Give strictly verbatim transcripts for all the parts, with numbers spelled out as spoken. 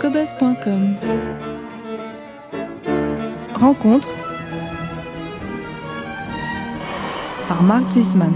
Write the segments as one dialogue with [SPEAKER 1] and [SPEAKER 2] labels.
[SPEAKER 1] phobos point com. Rencontre par Marc Zisman.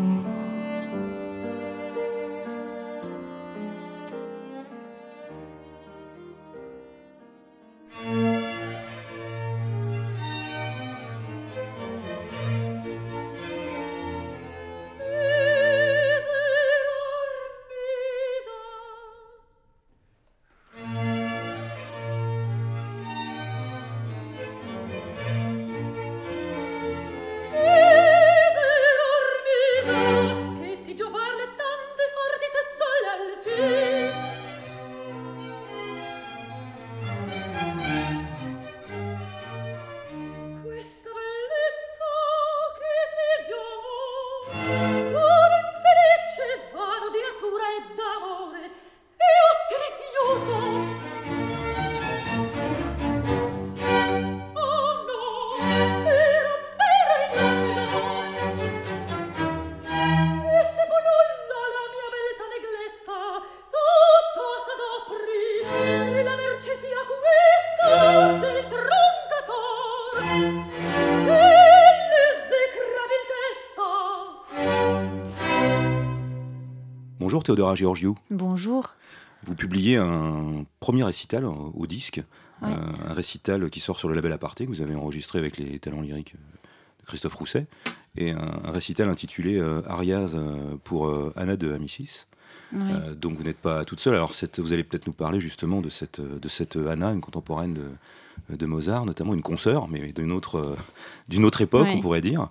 [SPEAKER 2] Bonjour Théodora Georgiou.
[SPEAKER 3] Bonjour.
[SPEAKER 2] Vous publiez un premier récital au disque,
[SPEAKER 3] Oui.
[SPEAKER 2] euh, un récital qui sort sur le label Aparté, que vous avez enregistré avec les talents lyriques de Christophe Rousset, et un, un récital intitulé euh, Arias euh, pour euh, Anna de Amicis.
[SPEAKER 3] Oui.
[SPEAKER 2] Euh, donc vous n'êtes pas toute seule. Alors cette, vous allez peut-être nous parler justement de cette, de cette Anna, une contemporaine de, de Mozart, notamment une consoeur, mais d'une autre, euh, d'une autre époque,
[SPEAKER 3] Oui.
[SPEAKER 2] on pourrait dire.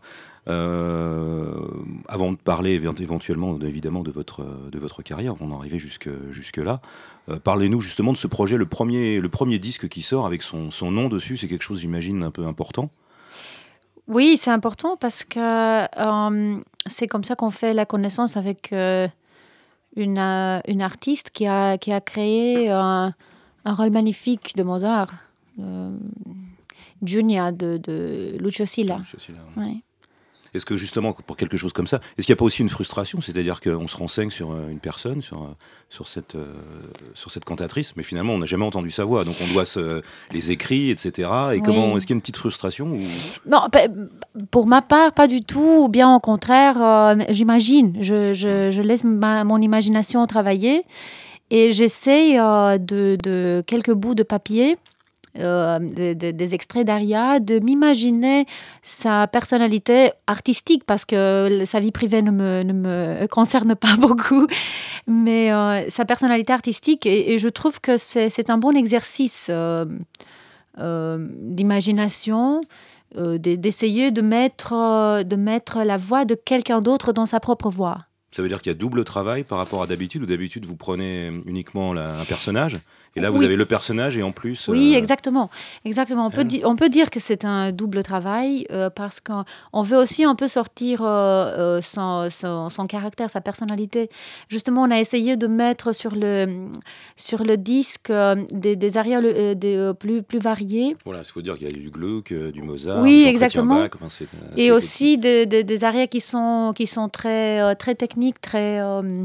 [SPEAKER 2] Euh, avant de parler éventuellement évidemment de votre, de votre carrière, avant d'en arriver jusque, jusque là, euh, parlez-nous justement de ce projet, le premier, le premier disque qui sort avec son, son nom dessus. C'est quelque chose, j'imagine, un peu important.
[SPEAKER 3] Oui, c'est important parce que euh, c'est comme ça qu'on fait la connaissance avec euh, une, euh, une artiste qui a, qui a créé un, un rôle magnifique de Mozart, euh, Giulia de, de Lucio Silla.
[SPEAKER 2] Lucio Silla,
[SPEAKER 3] Oui.
[SPEAKER 2] oui. Est-ce que justement, pour quelque chose comme ça, est-ce qu'il n'y a pas aussi une frustration ? C'est-à-dire qu'on se renseigne sur une personne, sur, sur, cette, euh, sur cette cantatrice, mais finalement on n'a jamais entendu sa voix, donc on doit se, les écrits, et cetera. Et
[SPEAKER 3] Oui.
[SPEAKER 2] comment, est-ce qu'il y a une petite frustration ou...
[SPEAKER 3] Non, pour ma part, pas du tout, ou bien au contraire, euh, j'imagine, je, je, je laisse ma, mon imagination travailler et j'essaye euh, de, de quelques bouts de papier, Euh, de, de, des extraits d'Aria, de m'imaginer sa personnalité artistique, parce que sa vie privée ne me, ne me concerne pas beaucoup, mais euh, sa personnalité artistique, et, et je trouve que c'est, c'est un bon exercice euh, euh, d'imagination, euh, d'essayer de mettre, euh, de mettre la voix de quelqu'un d'autre dans sa propre voix.
[SPEAKER 2] Ça veut dire qu'il y a double travail par rapport à d'habitude, où d'habitude vous prenez uniquement la, un personnage, et là vous
[SPEAKER 3] Oui.
[SPEAKER 2] avez le personnage et en plus...
[SPEAKER 3] Oui,
[SPEAKER 2] euh...
[SPEAKER 3] exactement. exactement. On, peut
[SPEAKER 2] Ouais.
[SPEAKER 3] di- on peut dire que c'est un double travail euh, parce qu'on on veut aussi un peu sortir euh, euh, son, son, son caractère, sa personnalité. Justement, on a essayé de mettre sur le, sur le disque euh, des, des arias euh, des, euh, plus, plus variés.
[SPEAKER 2] Voilà, il faut dire qu'il y a du Gluck, euh, du Mozart,
[SPEAKER 3] Oui,
[SPEAKER 2] du Jean
[SPEAKER 3] exactement.
[SPEAKER 2] Chrétien Bach, enfin, c'est, euh,
[SPEAKER 3] Et
[SPEAKER 2] c'est
[SPEAKER 3] aussi des, des, des arias qui sont, qui sont très, euh, très techniques, très... Euh,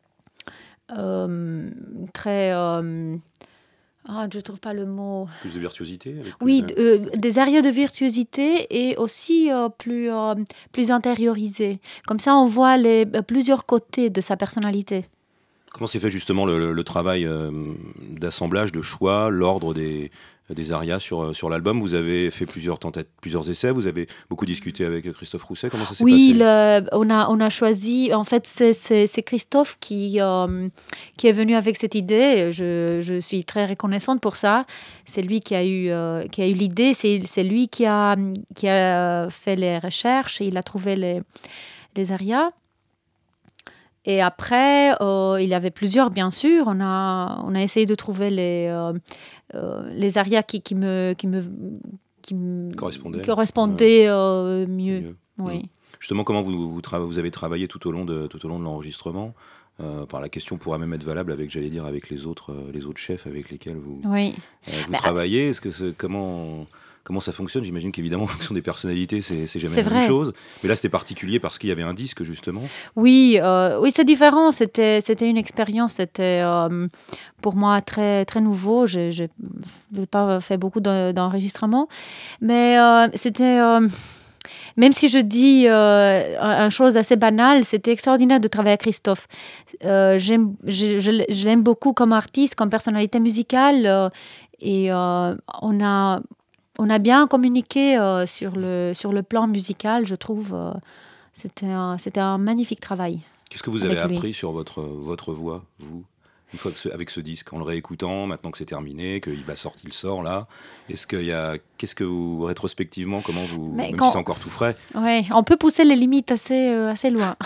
[SPEAKER 3] euh, très... Euh, Ah, je ne trouve pas le mot.
[SPEAKER 2] Plus de virtuosité avec plus
[SPEAKER 3] Oui,
[SPEAKER 2] de...
[SPEAKER 3] euh, des arias de virtuosité et aussi euh, plus, euh, plus intériorisés. Comme ça, on voit les, euh, plusieurs côtés de sa personnalité.
[SPEAKER 2] Comment s'est fait justement le, le, le travail euh, d'assemblage, de choix, l'ordre des, des arias sur, sur l'album ? Vous avez fait plusieurs tentatives, plusieurs essais, vous avez beaucoup discuté avec Christophe Rousset, comment ça s'est
[SPEAKER 3] Oui,
[SPEAKER 2] passé ?
[SPEAKER 3] le, on, a, on a choisi, en fait, c'est, c'est, c'est Christophe qui, euh, qui est venu avec cette idée. Je, je suis très reconnaissante pour ça. C'est lui qui a eu, euh, qui a eu l'idée, c'est, c'est lui qui a, qui a fait les recherches et il a trouvé les, les arias. Et après, euh, il y avait plusieurs, bien sûr. On a, on a essayé de trouver les, euh, euh, les arias qui, qui me... Qui me qui me
[SPEAKER 2] Correspondait,
[SPEAKER 3] correspondait, euh, mieux.
[SPEAKER 2] mieux.
[SPEAKER 3] Oui.
[SPEAKER 2] Mmh. Justement, comment vous, vous, tra- vous avez travaillé tout au long de, tout au long de l'enregistrement ? euh, enfin, la question pourrait même être valable avec, j'allais dire, avec les autres, euh, les autres chefs avec lesquels vous,
[SPEAKER 3] Oui.
[SPEAKER 2] euh, vous
[SPEAKER 3] Bah,
[SPEAKER 2] travaillez. Est-ce que c'est, comment, comment ça fonctionne. J'imagine qu'évidemment, en fonction des personnalités, c'est, c'est jamais
[SPEAKER 3] C'est
[SPEAKER 2] la même
[SPEAKER 3] vrai.
[SPEAKER 2] chose. Mais là, c'était particulier parce qu'il y avait un disque, justement.
[SPEAKER 3] Oui, euh, oui, c'est différent. C'était, c'était une expérience. C'était euh, pour moi très, très nouveau. Je n'ai pas fait beaucoup de, d'enregistrements. Mais euh, c'était... Euh, même si je dis euh, une chose assez banale, c'était extraordinaire de travailler avec Christophe. Euh, j'aime, je, je, je l'aime beaucoup comme artiste, comme personnalité musicale. Euh, et euh, on a... On a bien communiqué euh, sur, le, sur le plan musical, je trouve. Euh, c'était, un, c'était un magnifique travail.
[SPEAKER 2] Qu'est-ce que vous avez appris sur votre, votre voix, vous, une fois que ce, avec ce disque, en le réécoutant, maintenant que c'est terminé, qu'il va sortir, il sort là. Est-ce qu'il y a, qu'est-ce que vous, rétrospectivement, comment vous,
[SPEAKER 3] Mais
[SPEAKER 2] même
[SPEAKER 3] quand,
[SPEAKER 2] si c'est encore tout frais.
[SPEAKER 3] Oui, on peut pousser les limites assez, euh, assez loin.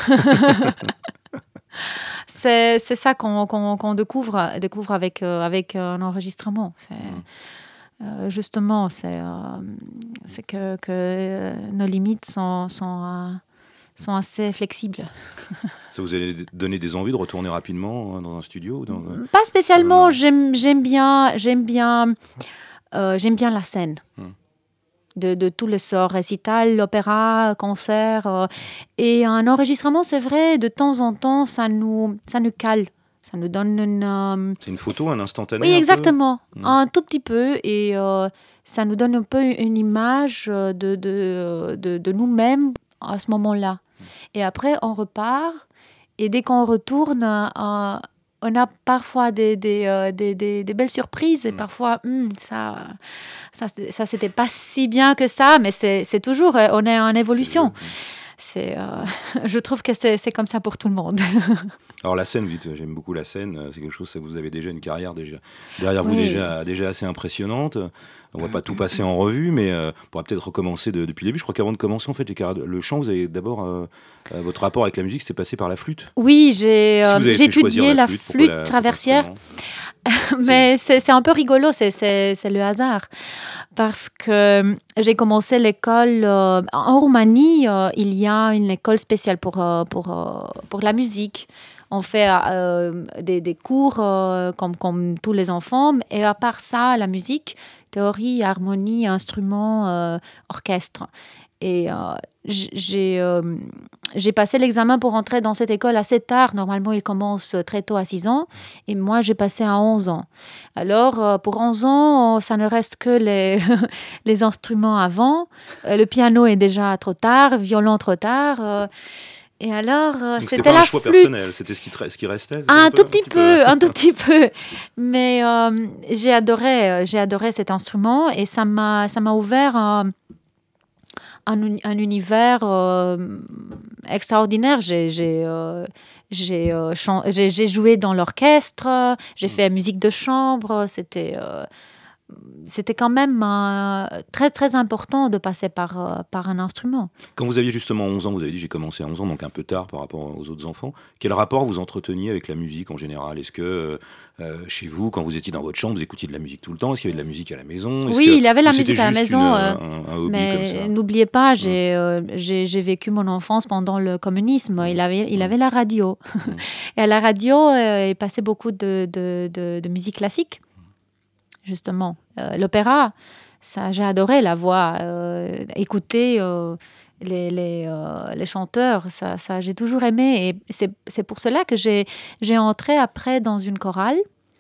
[SPEAKER 3] c'est, c'est ça qu'on, qu'on, qu'on découvre, découvre avec, euh, avec un enregistrement. C'est, mmh. euh, justement, c'est, euh, c'est que, que euh, nos limites sont... sont euh, sont assez flexibles.
[SPEAKER 2] Ça vous a donné des envies de retourner rapidement hein, dans un studio dans,
[SPEAKER 3] Pas spécialement. Euh, j'aime, j'aime bien, j'aime bien, euh, j'aime bien la scène. Hmm. De, de tous les sorts, récital, opéra, concert. Euh, et un enregistrement, c'est vrai, de temps en temps, ça nous, ça nous cale. Ça nous donne une... Euh...
[SPEAKER 2] C'est une photo, un instantané.
[SPEAKER 3] Oui,
[SPEAKER 2] un
[SPEAKER 3] exactement.
[SPEAKER 2] Peu.
[SPEAKER 3] Un tout petit peu. Et euh, ça nous donne un peu une image de, de, de, de nous-mêmes à ce moment-là. Et après, on repart. Et dès qu'on retourne, euh, on a parfois des, des, euh, des, des, des belles surprises. Et mmh. parfois, hmm, ça, ça, ça, c'était pas si bien que ça. Mais c'est, c'est toujours, on est en évolution. C'est, euh, je trouve que c'est, c'est comme ça pour tout le monde.
[SPEAKER 2] Alors la scène, vite, j'aime beaucoup la scène. C'est quelque chose, vous avez déjà une carrière déjà, derrière vous
[SPEAKER 3] oui.
[SPEAKER 2] déjà, déjà assez impressionnante. On ne va pas tout passer en revue, mais euh, on pourra peut-être recommencer de, depuis le début. Je crois qu'avant de commencer, en fait, les, le chant, vous avez d'abord euh, votre rapport avec la musique, c'était passé par la flûte.
[SPEAKER 3] Oui, j'ai, euh, j'ai étudié la flûte, flûte la, traversière. Mais c'est, c'est un peu rigolo, c'est, c'est, c'est le hasard. Parce que j'ai commencé l'école euh, en Roumanie, euh, il y a une école spéciale pour, euh, pour, euh, pour la musique. On fait euh, des, des cours euh, comme, comme tous les enfants. Et à part ça, la musique, théorie, harmonie, instruments, euh, orchestre. Et euh, j'ai, euh, j'ai passé l'examen pour entrer dans cette école assez tard. Normalement, il commence très tôt à six ans. Et moi, j'ai passé à onze ans. Alors, euh, pour onze ans, ça ne reste que les, les instruments avant. Euh, le piano est déjà trop tard, violon trop tard. Euh, Et alors,
[SPEAKER 2] donc
[SPEAKER 3] c'était,
[SPEAKER 2] c'était pas
[SPEAKER 3] la
[SPEAKER 2] un choix
[SPEAKER 3] flûte.
[SPEAKER 2] Personnel, c'était ce qui, tra- ce qui restait.
[SPEAKER 3] Un,
[SPEAKER 2] un
[SPEAKER 3] tout
[SPEAKER 2] peu,
[SPEAKER 3] petit
[SPEAKER 2] un
[SPEAKER 3] peu,
[SPEAKER 2] peu.
[SPEAKER 3] un tout petit peu. Mais euh, j'ai adoré, j'ai adoré cet instrument et ça m'a, ça m'a ouvert un, un, un univers euh, extraordinaire. J'ai, j'ai, euh, j'ai, euh, chan- j'ai, j'ai joué dans l'orchestre, j'ai mmh. fait musique de chambre. C'était euh, C'était quand même euh, très, très important de passer par, euh, par un instrument.
[SPEAKER 2] Quand vous aviez justement onze ans, vous avez dit j'ai commencé à onze ans, donc un peu tard par rapport aux autres enfants. Quel rapport vous entreteniez avec la musique en général ? Est-ce que euh, chez vous, quand vous étiez dans votre chambre, vous écoutiez de la musique tout le temps ? Est-ce qu'il y avait de la musique à la maison ? Est-ce
[SPEAKER 3] Oui,
[SPEAKER 2] que,
[SPEAKER 3] il y avait la
[SPEAKER 2] ou
[SPEAKER 3] musique
[SPEAKER 2] c'était
[SPEAKER 3] à la
[SPEAKER 2] juste
[SPEAKER 3] maison.
[SPEAKER 2] une,
[SPEAKER 3] euh,
[SPEAKER 2] un, un hobby
[SPEAKER 3] mais
[SPEAKER 2] comme ça ?
[SPEAKER 3] n'oubliez pas, j'ai, euh, j'ai, j'ai vécu mon enfance pendant le communisme. Il avait, il avait la radio. Et à la radio, euh, il passait beaucoup de, de, de, de musique classique. Justement, euh, l'opéra, ça, j'ai adoré la voix, euh, écouter euh, les, les, euh, les chanteurs, ça, ça, j'ai toujours aimé. Et c'est, c'est pour cela que j'ai, j'ai entré après dans une chorale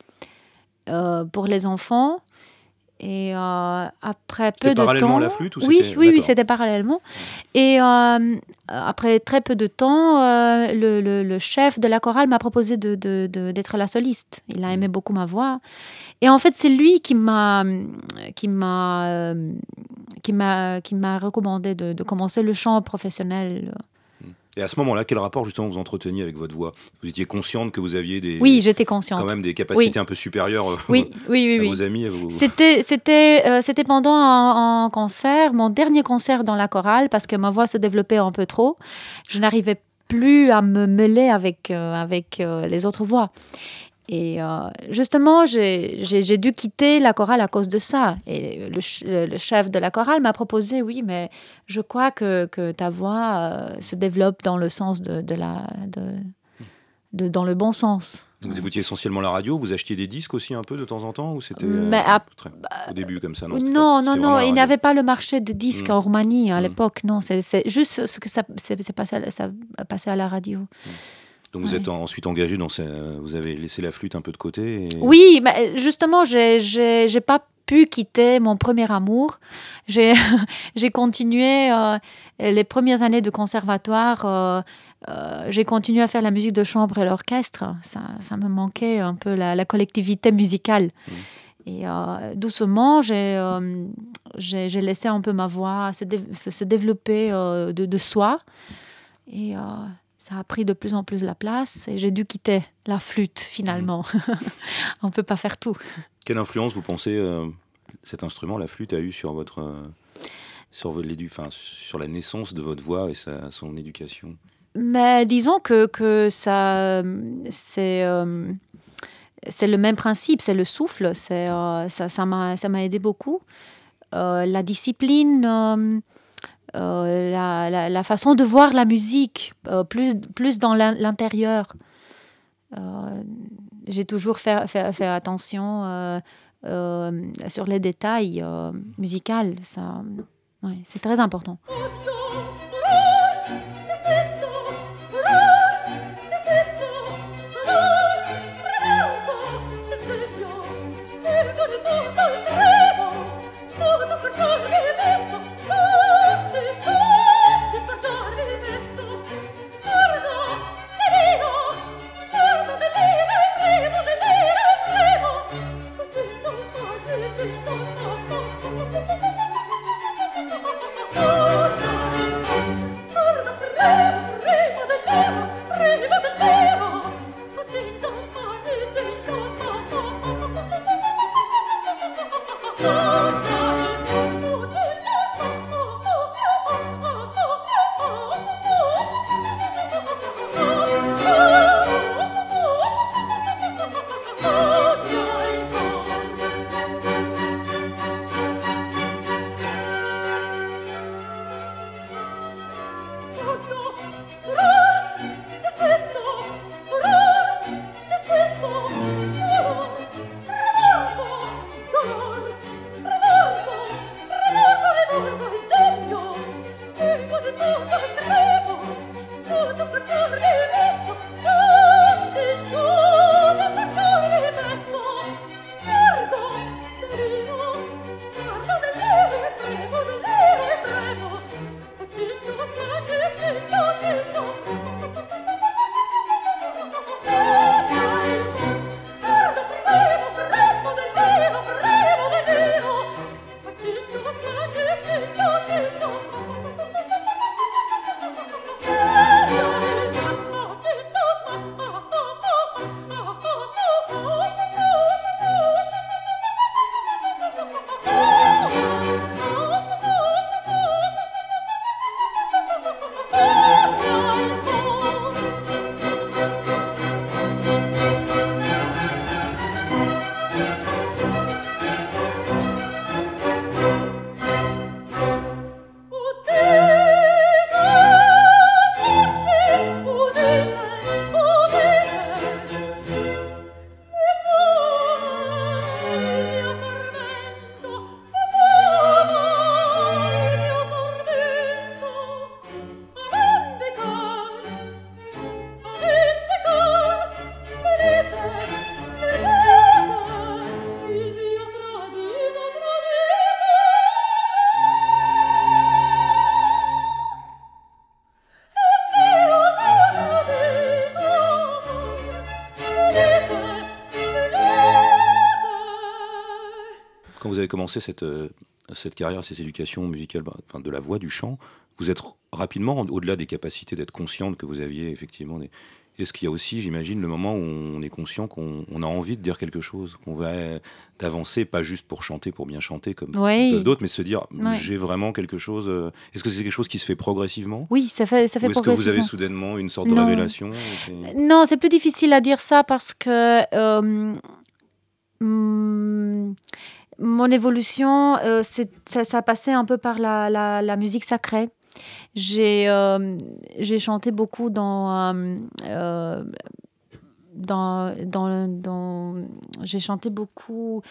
[SPEAKER 3] euh, pour les enfants. Et euh, après peu
[SPEAKER 2] c'était
[SPEAKER 3] de temps...
[SPEAKER 2] parallèlement à la flûte ou
[SPEAKER 3] oui,
[SPEAKER 2] c'était...
[SPEAKER 3] oui, oui, c'était parallèlement. Et euh, après très peu de temps, euh, le, le, le chef de la chorale m'a proposé de, de, de, d'être la soliste. Il a aimé beaucoup ma voix. Et en fait, c'est lui qui m'a, qui m'a, euh, qui m'a, qui m'a recommandé de, de commencer le chant professionnel.
[SPEAKER 2] Et à ce moment-là, quel rapport justement vous entreteniez avec votre voix ? Vous étiez consciente que vous aviez des,
[SPEAKER 3] oui, j'étais consciente.
[SPEAKER 2] quand même des capacités
[SPEAKER 3] oui.
[SPEAKER 2] un peu supérieures
[SPEAKER 3] oui, oui, oui,
[SPEAKER 2] à
[SPEAKER 3] oui.
[SPEAKER 2] vos amis à vos...
[SPEAKER 3] C'était, c'était, euh, c'était pendant un, un concert, mon dernier concert dans la chorale, parce que ma voix se développait un peu trop. Je n'arrivais plus à me mêler avec, euh, avec euh, les autres voix. Et euh, justement, j'ai, j'ai, j'ai dû quitter la chorale à cause de ça. Et le, le, le chef de la chorale m'a proposé, oui, mais je crois que, que ta voix euh, se développe dans le sens de, de la... De, de, dans le bon sens.
[SPEAKER 2] Donc vous écoutiez essentiellement la radio, vous achetiez des disques aussi un peu de temps en temps ou c'était euh,
[SPEAKER 3] Mais à-
[SPEAKER 2] très- au début comme ça?
[SPEAKER 3] Non,
[SPEAKER 2] c'était pas-
[SPEAKER 3] non,
[SPEAKER 2] c'était
[SPEAKER 3] non,
[SPEAKER 2] vraiment la
[SPEAKER 3] il n'y
[SPEAKER 2] radio.
[SPEAKER 3] avait pas le marché de disques
[SPEAKER 2] Mm.
[SPEAKER 3] en Roumanie à
[SPEAKER 2] Mm.
[SPEAKER 3] l'époque. Non, c'est, c'est juste ce que ça, c'est, c'est passé, à, ça a passé à la radio.
[SPEAKER 2] Donc vous
[SPEAKER 3] Ouais.
[SPEAKER 2] êtes en- ensuite engagé dans ces- vous avez laissé la flûte un peu de côté. Et...
[SPEAKER 3] Oui, mais justement, j'ai, j'ai, j'ai pas pu quitter mon premier amour. J'ai, j'ai continué euh, les premières années de conservatoire. Euh, euh, j'ai continué à faire la musique de chambre et l'orchestre. Ça, ça me manquait un peu la, la collectivité musicale.
[SPEAKER 2] Mm.
[SPEAKER 3] Et euh, doucement, j'ai, euh, j'ai, j'ai laissé un peu ma voix se, dé- se, se développer euh, de, de soi. Et euh, ça a pris de plus en plus la place. Et j'ai dû quitter la flûte, finalement. On ne peut pas faire tout.
[SPEAKER 2] Quelle influence vous pensez euh, cet instrument, la flûte, a eu sur votre euh, sur, votre, l'édu- enfin, sur la naissance de votre voix et sa, son éducation?
[SPEAKER 3] Mais disons que, que ça, c'est, euh, c'est le même principe, c'est le souffle. C'est, euh, ça, ça, m'a, ça m'a aidé beaucoup. Euh, la discipline, euh, euh, la, la, la façon de voir la musique, euh, plus, plus dans l'in- l'intérieur. Euh, j'ai toujours fait, fait, fait attention euh, euh, sur les détails euh, musicaux. Ça, ouais, c'est très important.
[SPEAKER 2] Quand vous avez commencé cette, euh, cette carrière, cette éducation musicale, bah, enfin, de la voix, du chant, vous êtes rapidement, au-delà des capacités d'être consciente que vous aviez effectivement, des... est-ce qu'il y a aussi, j'imagine, le moment où on est conscient qu'on on a envie de dire quelque chose, qu'on va d'avancer, pas juste pour chanter, pour bien chanter comme
[SPEAKER 3] Oui.
[SPEAKER 2] d'autres, mais se dire,
[SPEAKER 3] Ouais.
[SPEAKER 2] j'ai vraiment quelque chose. euh, Est-ce que c'est quelque chose qui se fait progressivement?
[SPEAKER 3] Oui, ça fait, ça fait
[SPEAKER 2] Ou est-ce que vous avez
[SPEAKER 3] progressivement.
[SPEAKER 2] soudainement une sorte de
[SPEAKER 3] Non.
[SPEAKER 2] révélation? C'est-
[SPEAKER 3] Non, c'est plus difficile à dire ça parce que euh, hum, mon évolution, euh, c'est- ça, ça passait un peu par la, la, la musique sacrée. J'ai euh, j'ai chanté beaucoup dans, euh, euh, dans, dans, dans, j'ai chanté beaucoup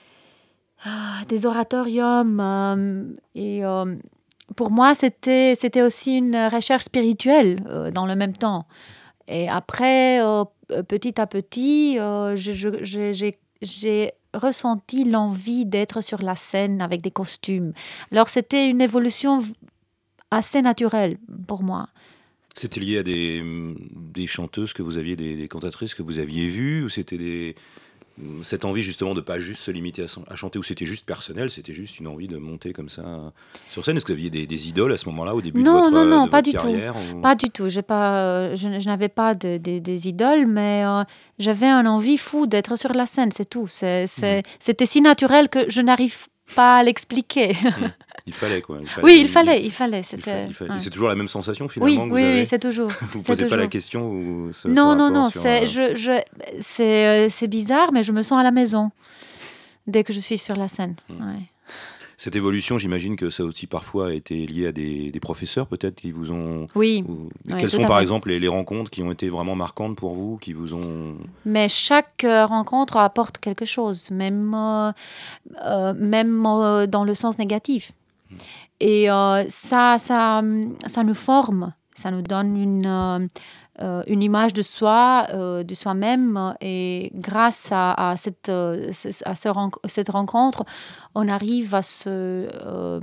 [SPEAKER 3] ah, des oratoriums. Euh, et euh, pour moi, c'était, c'était aussi une recherche spirituelle euh, dans le même temps. Et après, euh, petit à petit, euh, je, je, j'ai, j'ai, j'ai ressenti l'envie d'être sur la scène avec des costumes. Alors, c'était une évolution assez naturelle pour moi.
[SPEAKER 2] C'était lié à des, des chanteuses que vous aviez, des, des cantatrices que vous aviez vues, ou c'était des, cette envie justement de ne pas juste se limiter à, à chanter, ou c'était juste personnel, c'était juste une envie de monter comme ça sur scène? Est-ce que vous aviez des, des idoles à ce moment-là, au début
[SPEAKER 3] non,
[SPEAKER 2] de votre,
[SPEAKER 3] non, non,
[SPEAKER 2] de
[SPEAKER 3] pas
[SPEAKER 2] votre
[SPEAKER 3] du
[SPEAKER 2] carrière
[SPEAKER 3] tout.
[SPEAKER 2] ou...
[SPEAKER 3] Pas du tout. J'ai pas, euh, je, je n'avais pas de, de, des idoles, mais euh, j'avais une envie fou d'être sur la scène, c'est tout. C'est, c'est, mmh. C'était si naturel que je n'arrive pas à l'expliquer.
[SPEAKER 2] Mmh. Il fallait quoi. Il fallait,
[SPEAKER 3] oui, il fallait, il fallait. C'était...
[SPEAKER 2] Il fallait, il fallait.
[SPEAKER 3] Ouais.
[SPEAKER 2] Et c'est toujours la même sensation finalement
[SPEAKER 3] oui,
[SPEAKER 2] que
[SPEAKER 3] oui,
[SPEAKER 2] vous avez.
[SPEAKER 3] Oui, c'est toujours.
[SPEAKER 2] Vous ne
[SPEAKER 3] c'est
[SPEAKER 2] posez
[SPEAKER 3] toujours.
[SPEAKER 2] pas la question ou ce,
[SPEAKER 3] non,
[SPEAKER 2] ce
[SPEAKER 3] non, non.
[SPEAKER 2] sur,
[SPEAKER 3] C'est,
[SPEAKER 2] euh...
[SPEAKER 3] je, je, c'est, c'est bizarre, mais je me sens à la maison dès que je suis sur la scène. Mmh. Ouais.
[SPEAKER 2] Cette évolution, j'imagine que ça aussi parfois a été lié à des, des professeurs peut-être qui vous ont...
[SPEAKER 3] Oui.
[SPEAKER 2] Ou...
[SPEAKER 3] oui
[SPEAKER 2] Quelles sont par fait. exemple les, les rencontres qui ont été vraiment marquantes pour vous, qui vous ont...
[SPEAKER 3] Mais chaque euh, rencontre apporte quelque chose, même, euh, euh, même euh, dans le sens négatif. Mmh. Et euh, ça, ça, ça nous forme, ça nous donne une... Euh, Euh, une image de soi, euh, de soi-même, et grâce à, à, cette, euh, à ce ren- cette rencontre, on arrive à se... Euh,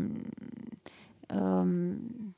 [SPEAKER 3] euh,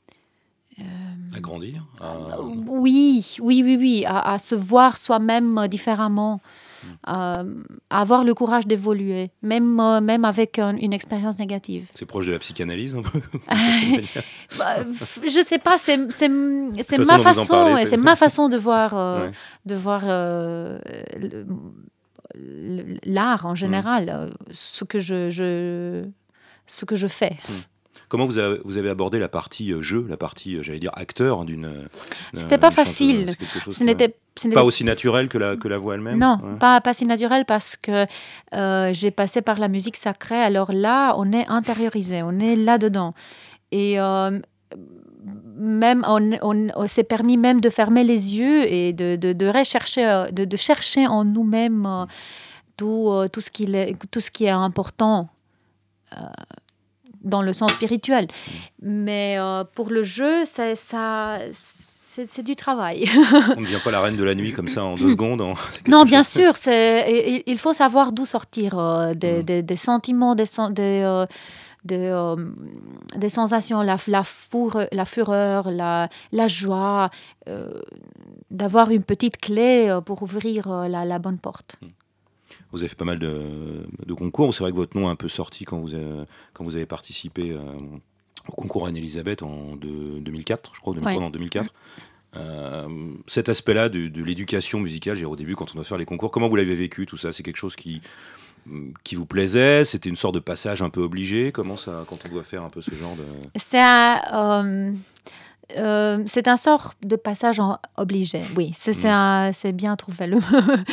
[SPEAKER 2] euh, à grandir à...
[SPEAKER 3] Oui, oui, oui, oui, à, à se voir soi-même différemment, mmh. à, à avoir le courage d'évoluer, même, euh, même avec un, une expérience négative.
[SPEAKER 2] C'est proche de la psychanalyse un peu?
[SPEAKER 3] bah, Je ne sais pas, c'est, c'est, c'est ma façon, parlez, c'est... c'est ma façon de voir, euh, ouais. de voir euh, le, le, l'art en général, mmh. ce, que je, je, ce que je fais. Mmh.
[SPEAKER 2] Comment vous avez, vous avez abordé la partie euh, jeu, la partie, euh, j'allais dire, acteur d'une... Euh,
[SPEAKER 3] C'était pas facile. Ce n'était,
[SPEAKER 2] ce n'était pas aussi naturel que la, que la voix elle-même?
[SPEAKER 3] Non, ouais. pas, pas si naturel parce que euh, j'ai passé par la musique sacrée. Alors là, on est intériorisé, on est là-dedans. Et euh, même, on, on, on s'est permis même de fermer les yeux et de, de, de, rechercher, de, de chercher en nous-mêmes euh, tout, euh, tout, ce qui est, tout ce qui est important. Euh, dans le sens spirituel. Mais euh, pour le jeu, ça, ça, c'est, c'est du travail.
[SPEAKER 2] On ne devient pas la reine de la nuit comme ça en deux secondes. En...
[SPEAKER 3] Non, bien sûr. C'est, il faut savoir d'où sortir euh, des, mmh. des, des sentiments, des, des, euh, des, euh, des sensations, la, la, fourre, la fureur, la, la joie, euh, d'avoir une petite clé pour ouvrir euh, la, la bonne porte. Mmh.
[SPEAKER 2] Vous avez fait pas mal de, de concours. C'est vrai que votre nom est un peu sorti quand vous avez, quand vous avez participé euh, au concours Anne-Elisabeth en de, deux mille quatre, je crois, deux mille trois, ouais. en deux mille quatre. Euh, cet aspect-là de, de l'éducation musicale, j'ai au début, quand on doit faire les concours, comment vous l'avez vécu, tout ça? C'est quelque chose qui, qui vous plaisait? C'était une sorte de passage un peu obligé? Comment ça, quand on doit faire un peu ce genre de...
[SPEAKER 3] C'est un... Euh... Euh, c'est un sort de passage en obligé, oui, c'est, c'est, un, c'est bien trouvé le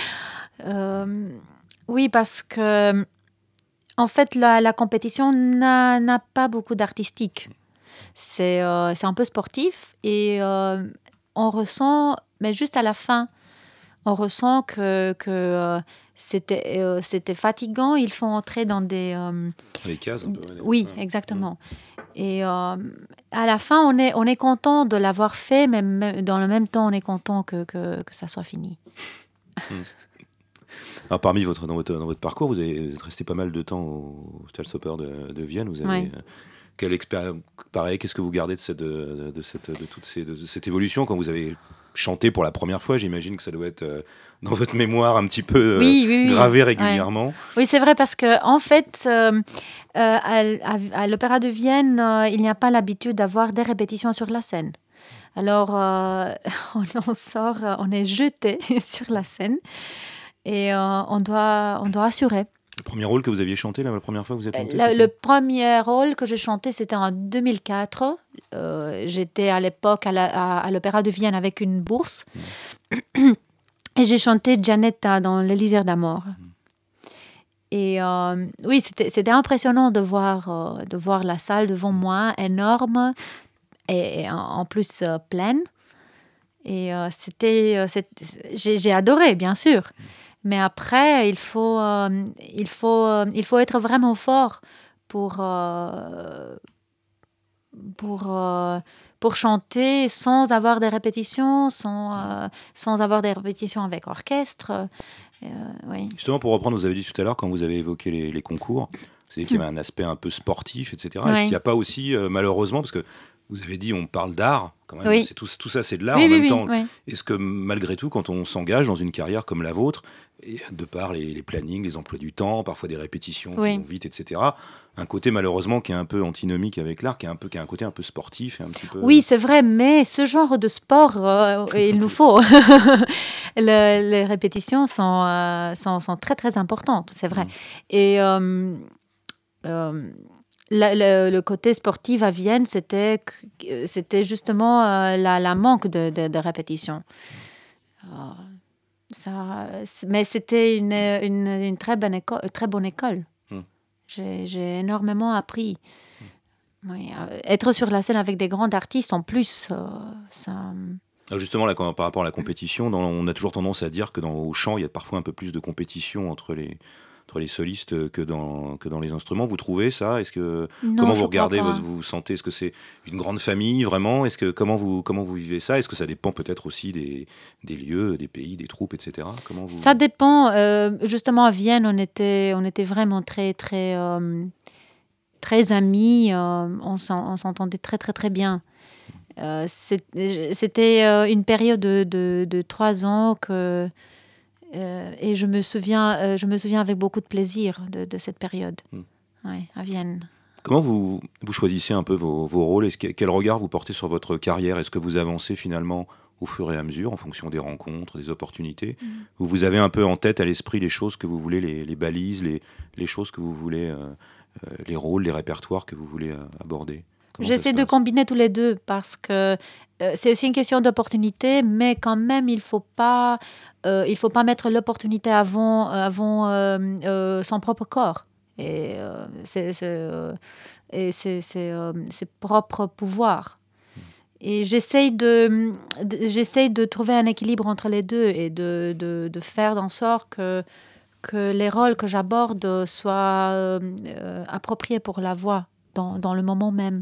[SPEAKER 3] euh, oui, parce que en fait, la, la compétition n'a, n'a pas beaucoup d'artistique. C'est, euh, c'est un peu sportif et euh, on ressent, mais juste à la fin, on ressent que, que euh, c'était, euh, c'était fatigant. Il faut entrer dans des... Euh,
[SPEAKER 2] les cases un peu. Ouais,
[SPEAKER 3] oui, ouais. exactement. Et euh, à la fin, on est, on est content de l'avoir fait, mais même, dans le même temps, on est content que, que, que ça soit fini.
[SPEAKER 2] Mmh. Alors, parmi votre dans, votre, dans votre parcours, vous avez resté pas mal de temps au Staatsoper de, de Vienne. Vous avez
[SPEAKER 3] ouais.
[SPEAKER 2] euh, quelle expérience, pareil, qu'est-ce que vous gardez de cette, de, de cette, de toutes ces, de cette évolution quand vous avez chanté pour la première fois? J'imagine que ça doit être euh, dans votre mémoire un petit peu euh,
[SPEAKER 3] oui, oui, oui.
[SPEAKER 2] gravé régulièrement.
[SPEAKER 3] Ouais. Oui, c'est vrai parce que en fait, euh, euh, à, à, à l'Opéra de Vienne, euh, il n'y a pas l'habitude d'avoir des répétitions sur la scène. Alors, euh, on, on sort, on est jeté sur la scène. Et euh, on, doit, on doit assurer.
[SPEAKER 2] Le premier rôle que vous aviez chanté, là, la première fois que vous êtes monté,
[SPEAKER 3] le, le premier rôle que j'ai chanté, c'était en deux mille quatre. Euh, j'étais à l'époque à, la, à, à l'Opéra de Vienne avec une bourse. Mmh. Et j'ai chanté Gianetta dans l'Élysée d'Amour. Mmh. Et euh, oui, c'était, c'était impressionnant de voir, euh, de voir la salle devant moi, énorme, et, et en, en plus euh, pleine. Et euh, c'était, euh, c'est- j'ai, j'ai adoré, bien sûr. Mais après, il faut, euh, il faut, euh, il faut être vraiment fort pour, euh, pour, euh, pour chanter sans avoir des répétitions, sans, euh, sans avoir des répétitions avec orchestre. Euh, oui.
[SPEAKER 2] Justement, pour reprendre, vous avez dit tout à l'heure, quand vous avez évoqué les, les concours, vous avez dit qu'il y avait un aspect un peu sportif, et cetera. Est-ce
[SPEAKER 3] Oui.
[SPEAKER 2] qu'il n'y a pas aussi, euh, malheureusement, parce que vous avez dit on parle d'art, quand même,
[SPEAKER 3] Oui.
[SPEAKER 2] c'est tout, tout ça c'est de l'art
[SPEAKER 3] Oui,
[SPEAKER 2] en
[SPEAKER 3] oui,
[SPEAKER 2] même
[SPEAKER 3] oui,
[SPEAKER 2] temps.
[SPEAKER 3] oui.
[SPEAKER 2] Est-ce que malgré tout, quand on s'engage dans une carrière comme la vôtre, et de par les, les plannings, les emplois du temps, parfois des répétitions
[SPEAKER 3] Oui.
[SPEAKER 2] qui vont vite, et cetera, un côté malheureusement qui est un peu antinomique avec l'art, qui, est un peu, qui a un côté un peu sportif et un petit peu...
[SPEAKER 3] Oui, c'est vrai, mais ce genre de sport, euh, il nous faut. Le- les répétitions sont, euh, sont, sont très, très importantes, c'est vrai.
[SPEAKER 2] Mm.
[SPEAKER 3] Et euh, euh, la- le, le côté sportif à Vienne, c'était, que- c'était justement euh, la, la manque de, de, de répétitions. Euh, ça, c'est- mais c'était une, une, une très, bonne éco- très bonne école.
[SPEAKER 2] Mm.
[SPEAKER 3] J'ai, j'ai énormément appris. Oui, euh, être sur la scène avec des grands artistes en plus, euh, ça...
[SPEAKER 2] Ah, justement, là, quand- par rapport à la compétition, dans- on a toujours tendance à dire que dans, au chant, il y a parfois un peu plus de compétition entre les, entre les solistes que dans, que dans les instruments. Vous trouvez ça? Est-ce que,
[SPEAKER 3] Non,
[SPEAKER 2] comment
[SPEAKER 3] je
[SPEAKER 2] vous
[SPEAKER 3] crois
[SPEAKER 2] regardez,
[SPEAKER 3] pas.
[SPEAKER 2] votre- vous sentez, est-ce que c'est une grande famille vraiment? Est-ce que, comment, vous, comment vous vivez ça? Est-ce que ça dépend peut-être aussi des, des lieux, des pays, des troupes, et cetera. Comment vous...
[SPEAKER 3] Ça dépend. euh, justement, à Vienne, on était, on était vraiment très, très, euh, très amis. euh, on, s'en- on s'entendait très, très, très bien. Euh, c'est- c'était euh, une période de, de, de trois ans que, euh, et je me souviens, euh, je me souviens avec beaucoup de plaisir de, de cette période.
[SPEAKER 2] Hmm.
[SPEAKER 3] Ouais, à Vienne.
[SPEAKER 2] Comment vous, vous choisissez un peu vos, vos rôles? Est-ce que, quel regard vous portez sur votre carrière? Est-ce que vous avancez finalement au fur et à mesure, en fonction des rencontres, des opportunités?
[SPEAKER 3] Mhm.
[SPEAKER 2] Ou vous avez un peu en tête, à l'esprit, les choses que vous voulez, les, les balises, les, les choses que vous voulez, euh, euh, les rôles, les répertoires que vous voulez euh, aborder? Comment ça
[SPEAKER 3] J'essaie
[SPEAKER 2] se
[SPEAKER 3] de
[SPEAKER 2] passe?
[SPEAKER 3] combiner tous les deux parce que euh, c'est aussi une question d'opportunité, mais quand même, il faut pas, euh, il faut pas mettre l'opportunité avant, avant euh, euh, son propre corps et, euh, c'est, c'est, euh, et c'est, c'est, euh, ses propres pouvoirs. Et j'essaie de, de- j'essaie de trouver un équilibre entre les deux et de, de, de faire en sorte que, que les rôles que j'aborde soient euh, euh, appropriés pour la voix dans, dans le moment même.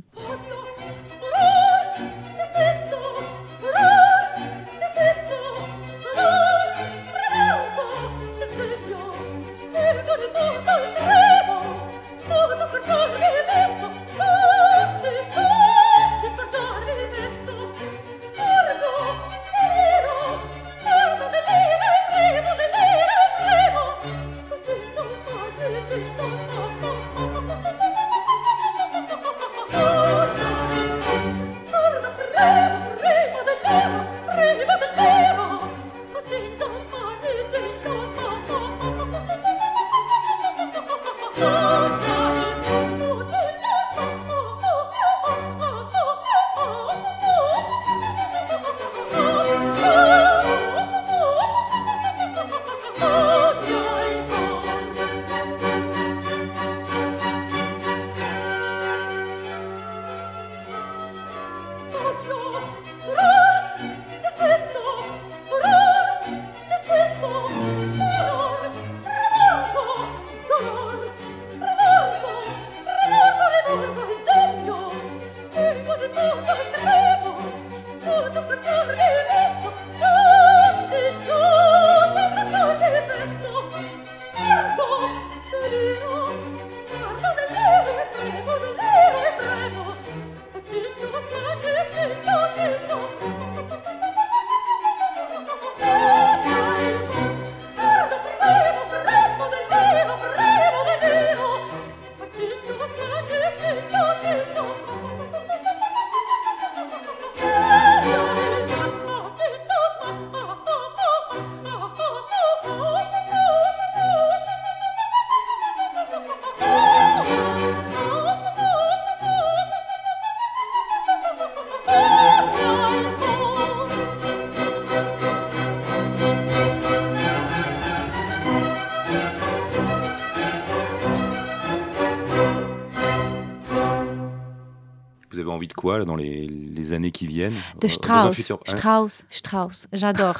[SPEAKER 2] avez envie de quoi là, dans les, les années qui viennent?
[SPEAKER 3] De
[SPEAKER 2] Euh,
[SPEAKER 3] Strauss,
[SPEAKER 2] dans un futur, hein?
[SPEAKER 3] Strauss, Strauss, j'adore.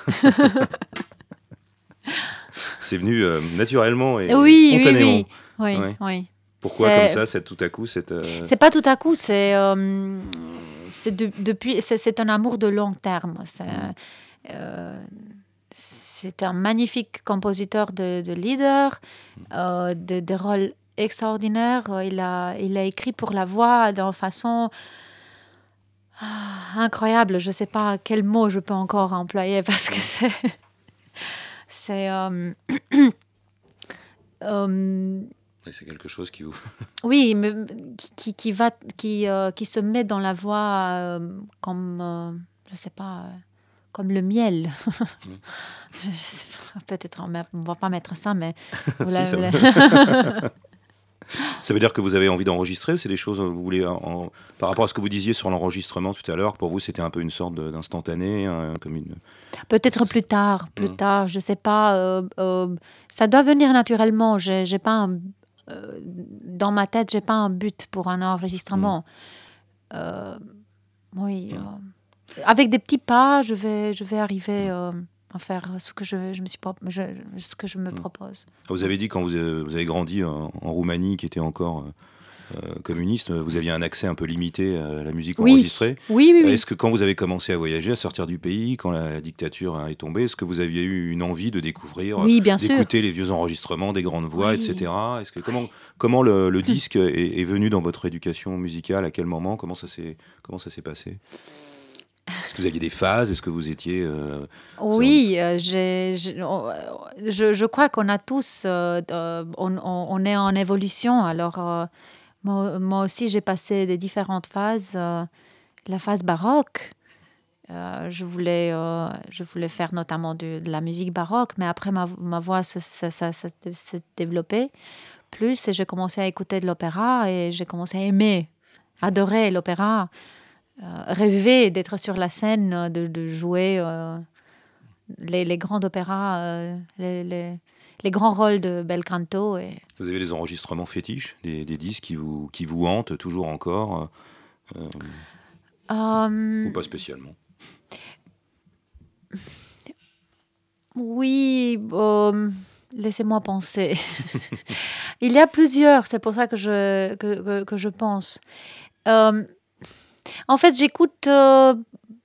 [SPEAKER 2] C'est venu euh, naturellement et
[SPEAKER 3] Oui, oui,
[SPEAKER 2] spontanément.
[SPEAKER 3] oui, oui,
[SPEAKER 2] Ouais.
[SPEAKER 3] oui.
[SPEAKER 2] Pourquoi
[SPEAKER 3] C'est-
[SPEAKER 2] comme ça, cette, tout à coup cette, euh,
[SPEAKER 3] C'est pas tout à coup, c'est euh, c'est de- depuis, c'est, c'est un amour de long terme. C'est, euh, c'est un magnifique compositeur de, de leader, euh, de, de rôles extraordinaires. Euh, Il a, il a écrit pour la voix d'une façon ah, incroyable. Je sais pas quel mot je peux encore employer parce que c'est c'est euh, euh,
[SPEAKER 2] ouais, c'est quelque chose qui vous...
[SPEAKER 3] oui, mais qui, qui, qui va, qui, euh, qui se met dans la voix euh, comme, euh, je sais pas, euh, comme le miel.
[SPEAKER 2] Mm.
[SPEAKER 3] Je sais pas, peut-être on ne va pas mettre ça, mais vous
[SPEAKER 2] Si,
[SPEAKER 3] la-
[SPEAKER 2] ça
[SPEAKER 3] vous
[SPEAKER 2] va.
[SPEAKER 3] la-
[SPEAKER 2] Ça veut dire que vous avez envie d'enregistrer? C'est des choses, vous voulez, en- en- par rapport à ce que vous disiez sur l'enregistrement tout à l'heure, pour vous c'était un peu une sorte de- d'instantané, hein, comme une...
[SPEAKER 3] peut-être plus tard, plus
[SPEAKER 2] Mm.
[SPEAKER 3] tard, je sais pas. euh, euh, ça doit venir naturellement. J'ai, j'ai pas un- euh, dans ma tête, j'ai pas un but pour un enregistrement. Euh, oui,
[SPEAKER 2] Mm.
[SPEAKER 3] euh, avec des petits pas, je vais, je vais arriver euh, à faire ce que je, je me suis, pro- je- ce que je me
[SPEAKER 2] Mm.
[SPEAKER 3] propose.
[SPEAKER 2] Vous avez dit quand vous avez, vous avez grandi en, en Roumanie, qui était encore euh, euh, communiste, vous aviez un accès un peu limité à la musique
[SPEAKER 3] Oui,
[SPEAKER 2] enregistrée.
[SPEAKER 3] oui, oui, oui.
[SPEAKER 2] Est-ce que quand vous avez commencé à voyager, à sortir du pays, quand la dictature est tombée, est-ce que vous aviez eu une envie de découvrir,
[SPEAKER 3] Oui, bien sûr.
[SPEAKER 2] d'écouter les vieux enregistrements des grandes voix,
[SPEAKER 3] Oui.
[SPEAKER 2] et cetera. Est-ce que, comment comment le, le disque est, est venu dans votre éducation musicale? À quel moment? Comment ça s'est, comment ça s'est passé? Est-ce que vous aviez des phases? Est-ce que vous étiez... euh,
[SPEAKER 3] Oui, euh, j'ai- j'ai- on- euh, je, je crois qu'on a tous, euh, euh, on, on- on est en évolution. Alors, euh, moi, moi aussi, j'ai passé des différentes phases. euh, la phase baroque, euh, je voulais, euh, je voulais faire notamment de, de la musique baroque, mais après, ma, ma voix se- se- se- se- s'est développée plus et j'ai commencé à écouter de l'opéra et j'ai commencé à aimer, adorer l'opéra, euh, rêver d'être sur la scène, euh, de, de jouer euh, les, les grands opéras, euh, les, les- les grands rôles de bel canto. Et...
[SPEAKER 2] Vous avez des enregistrements fétiches, des, des disques qui vous, qui vous hantent toujours encore, euh,
[SPEAKER 3] Euh,
[SPEAKER 2] ou pas spécialement?
[SPEAKER 3] oui, euh, laissez-moi penser. Il y a plusieurs, c'est pour ça que je, que, que- que je pense. Euh, en fait, j'écoute, euh,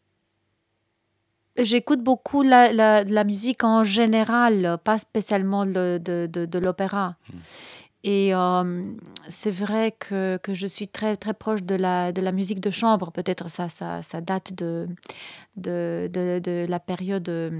[SPEAKER 3] j'écoute beaucoup la, la, la musique en général, pas spécialement le- de, de, de l'opéra. Et euh, c'est vrai que, que je suis très, très proche de la, de la musique de chambre. Peut-être ça, ça, ça date de, de, de, de la période euh,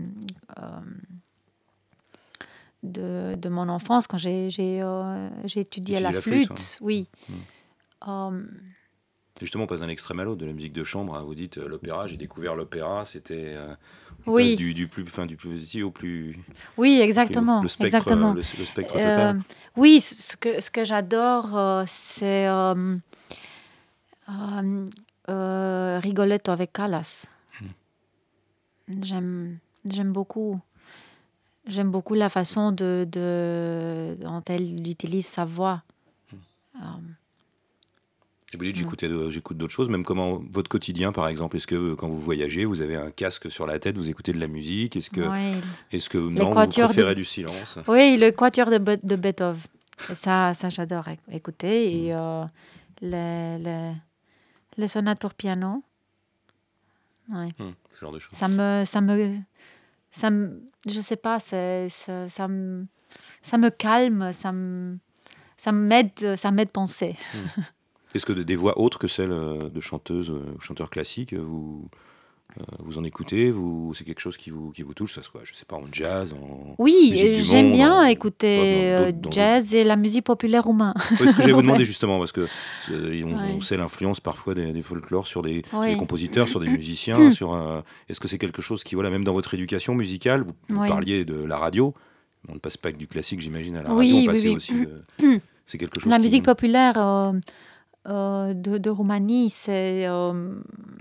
[SPEAKER 3] de, de mon enfance, quand j'ai, j'ai, euh, j'ai étudié
[SPEAKER 2] Étudier
[SPEAKER 3] la,
[SPEAKER 2] la
[SPEAKER 3] flûte.
[SPEAKER 2] flûte, ouais.
[SPEAKER 3] Oui.
[SPEAKER 2] Mm.
[SPEAKER 3] Euh,
[SPEAKER 2] C'est justement pas un extrême à l'autre de la musique de chambre, hein. Vous dites euh, l'opéra, j'ai découvert l'opéra, c'était euh, on
[SPEAKER 3] Oui.
[SPEAKER 2] passe du, du plus fin, du plus petit au plus
[SPEAKER 3] oui, exactement.
[SPEAKER 2] le spectre,
[SPEAKER 3] exactement.
[SPEAKER 2] euh, le, le spectre
[SPEAKER 3] Euh,
[SPEAKER 2] total.
[SPEAKER 3] oui, ce que, ce que j'adore, euh, c'est euh, euh, euh, Rigoletto avec Callas. J'aime, j'aime beaucoup. J'aime beaucoup la façon de, de, dont elle utilise sa voix. Euh,
[SPEAKER 2] Et vous dites j'écoutais de- j'écoute d'autres choses, même comment votre quotidien par exemple, est-ce que euh, quand vous voyagez, vous avez un casque sur la tête, vous écoutez de la musique, est-ce que
[SPEAKER 3] ouais.
[SPEAKER 2] est-ce que non, vous
[SPEAKER 3] quatuors de-
[SPEAKER 2] préférez du silence?
[SPEAKER 3] Oui, le quatuor de, Be- de Beethoven. Et ça, ça j'adore éc- écouter. Et euh, les, les, les sonates pour piano. Ouais.
[SPEAKER 2] Hmm, ce genre de choses.
[SPEAKER 3] Ça me, ça me, ça me, je sais pas, c'est, ça, ça me, ça me calme, ça me, ça m'aide, ça m'aide penser.
[SPEAKER 2] Est-ce que de- des voix autres que celles euh, de chanteuses, euh, chanteurs classiques, euh, vous euh, vous en écoutez, vous c'est quelque chose qui vous qui vous touche, ça soit je sais pas en jazz, en
[SPEAKER 3] Oui,
[SPEAKER 2] musique du
[SPEAKER 3] j'aime
[SPEAKER 2] monde,
[SPEAKER 3] bien
[SPEAKER 2] en-
[SPEAKER 3] écouter
[SPEAKER 2] dans- dans-
[SPEAKER 3] euh,
[SPEAKER 2] dans-
[SPEAKER 3] jazz et la musique populaire roumaine.
[SPEAKER 2] Oui, ce que j'allais vous demander
[SPEAKER 3] Ouais.
[SPEAKER 2] justement, parce que euh, on,
[SPEAKER 3] Ouais.
[SPEAKER 2] on sait l'influence parfois des, des folklores sur des, sur
[SPEAKER 3] Oui.
[SPEAKER 2] des compositeurs, sur des musiciens. sur euh, Est-ce que c'est quelque chose qui, voilà, même dans votre éducation musicale, vous, vous
[SPEAKER 3] Oui.
[SPEAKER 2] parliez de la radio, on ne passe pas que du classique, j'imagine, à la
[SPEAKER 3] Oui,
[SPEAKER 2] radio, on
[SPEAKER 3] oui,
[SPEAKER 2] passait
[SPEAKER 3] oui.
[SPEAKER 2] aussi. de- c'est quelque chose.
[SPEAKER 3] La
[SPEAKER 2] qui-
[SPEAKER 3] musique populaire euh, euh, de, de Roumanie, c'est, euh,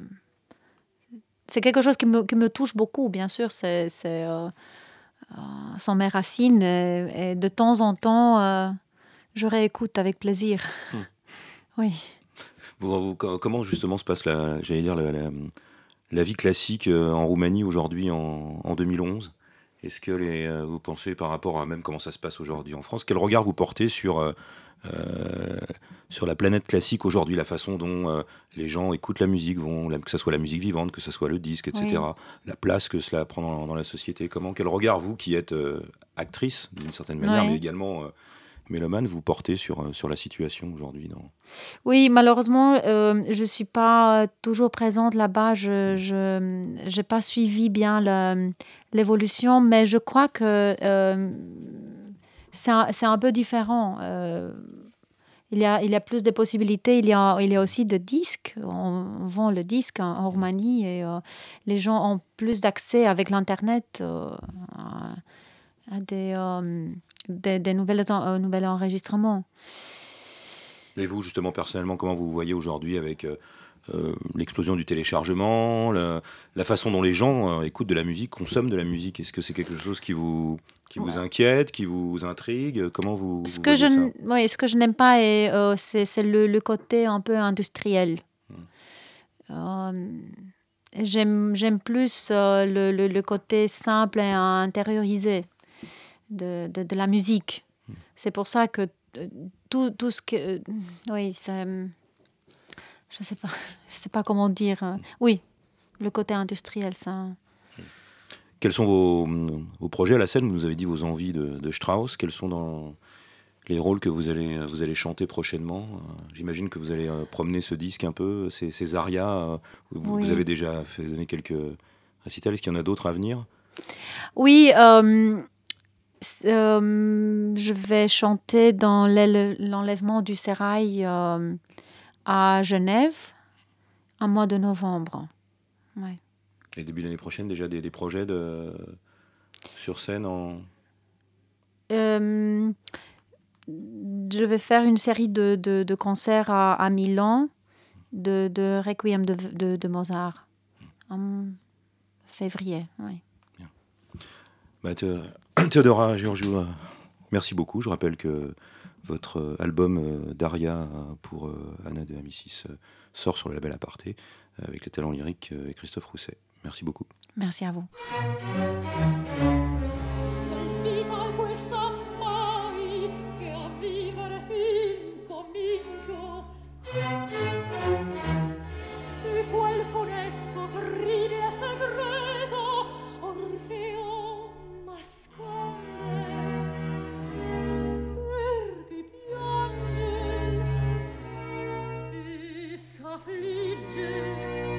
[SPEAKER 3] c'est quelque chose qui me, qui me touche beaucoup, bien sûr. C'est, c'est, euh, euh, sont mes racines et, et de temps en temps, euh, je réécoute avec plaisir.
[SPEAKER 2] Hmm.
[SPEAKER 3] Oui.
[SPEAKER 2] Vous- vous- co- comment justement se passe la, j'allais dire la, la- la vie classique euh, en Roumanie aujourd'hui en, en deux mille onze? Est-ce que les, euh, vous pensez par rapport à même comment ça se passe aujourd'hui en France, quel regard vous portez sur, euh, euh, sur la planète classique aujourd'hui, la façon dont euh, les gens écoutent la musique, vont, la- que ce soit la musique vivante, que ce soit le disque,
[SPEAKER 3] Oui.
[SPEAKER 2] et cetera. La place que cela prend dans, dans la société. Comment, quel regard vous qui êtes euh, actrice d'une certaine manière,
[SPEAKER 3] Ouais.
[SPEAKER 2] mais également euh, mélomane, vous portez sur, euh, sur la situation aujourd'hui dans...
[SPEAKER 3] Oui, malheureusement, euh, je ne suis pas toujours présente là-bas. Je je j'ai pas suivi bien le- l'évolution, mais je crois que euh, c'est un, c'est un peu différent. Euh, il y a, il y a plus de possibilités. Il y a, il y a aussi de disques. On, on vend le disque en, en Roumanie et euh, les gens ont plus d'accès avec l'Internet euh, à, à des, euh, des, des nouvelles en- euh, nouveaux enregistrements.
[SPEAKER 2] Et vous, justement, personnellement, comment vous voyez aujourd'hui avec euh, euh, l'explosion du téléchargement, le- la façon dont les gens euh, écoutent de la musique, consomment de la musique? Est-ce que c'est quelque chose qui vous, qui vous inquiète, qui vous intrigue? Comment vous,
[SPEAKER 3] Ce
[SPEAKER 2] vous
[SPEAKER 3] que je,
[SPEAKER 2] voyez ça?
[SPEAKER 3] n- oui, ce que je n'aime pas, est, euh, c'est, c'est le, le côté un peu industriel. Euh, j'aime, j'aime plus euh, le, le, le côté simple et intériorisé de, de, de la musique. C'est pour ça que euh, tout, tout ce que... euh, oui, c'est, je ne sais pas, je sais pas comment dire. euh, Oui, le côté industriel, ça...
[SPEAKER 2] Quels sont vos, vos projets à la scène? Vous nous avez dit vos envies de, de Strauss. Quels sont dans les rôles que vous allez, vous allez chanter prochainement? Euh, J'imagine que vous allez euh, promener ce disque un peu, ces, ces arias. euh, vous,
[SPEAKER 3] Oui.
[SPEAKER 2] vous avez déjà fait donner quelques récitals. Est-ce qu'il y en a d'autres à venir?
[SPEAKER 3] Oui, euh, c- euh, je vais chanter dans l'élè- l'enlèvement du sérail euh, à Genève, en mois de novembre. Ouais.
[SPEAKER 2] Et début d'année prochaine, déjà des, des projets de, sur scène en...
[SPEAKER 3] Euh, je vais faire une série de, de, de concerts à, à Milan de, de Requiem de, de, de Mozart en février. Oui.
[SPEAKER 2] Bah, Thé- Théodora Georgiou, euh, merci beaucoup. Je rappelle que votre euh, album euh, Daria euh, pour euh, Anna de Amicis euh, sort sur le label Aparté euh, avec les talents lyriques euh, et Christophe Rousset. Merci beaucoup.
[SPEAKER 3] Merci à vous.
[SPEAKER 4] Vita questa mai che a vivere incomincio e quel funesto trivia segreto Orfeo nasconde per chi piange e s'affligge.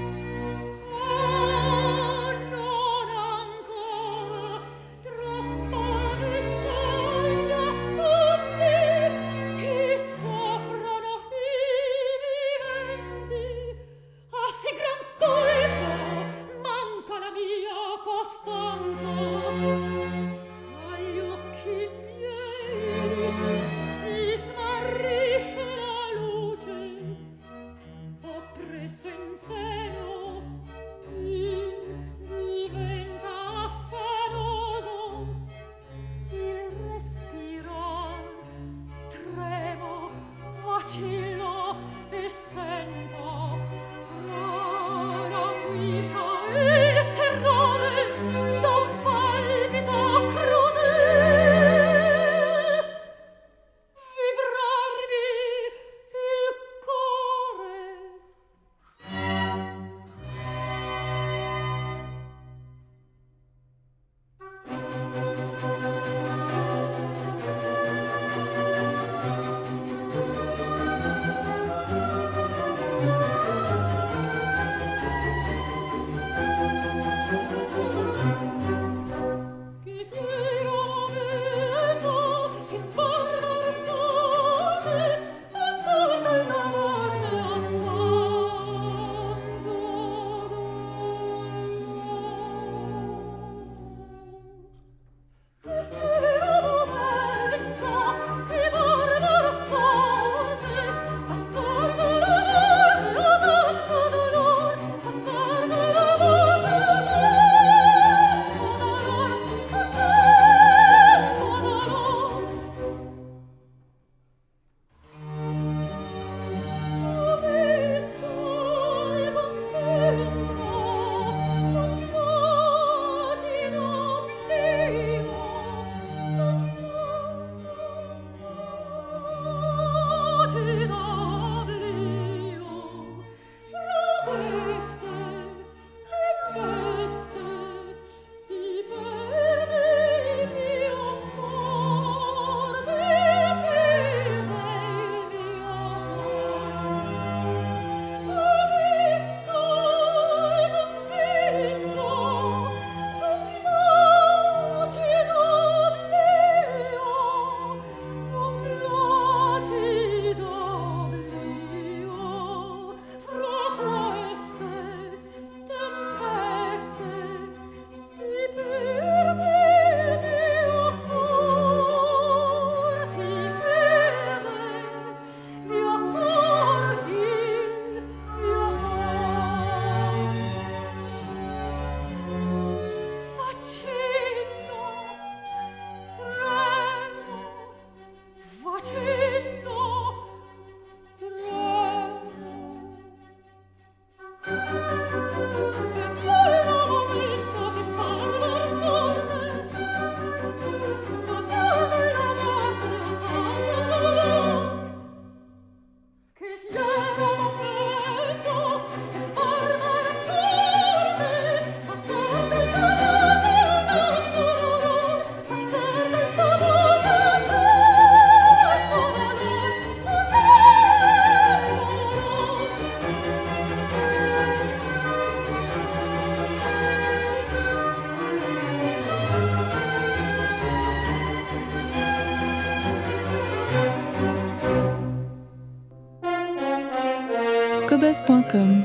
[SPEAKER 4] Oh, non ancora, troppa vizzaia affonde, che soffrono i viventi. A sì gran colpo manca la mia costanza. Agli occhi miei si smarrisce la luce. Ho preso in seno, mi diventa affanoso il respirar, tremo, vacillo e sento tra l'angoscia e il terrore d'un palpito crudele vibrarmi il cuore.
[SPEAKER 1] express point com.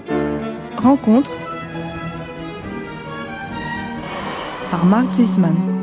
[SPEAKER 1] Rencontre par Marc Zisman.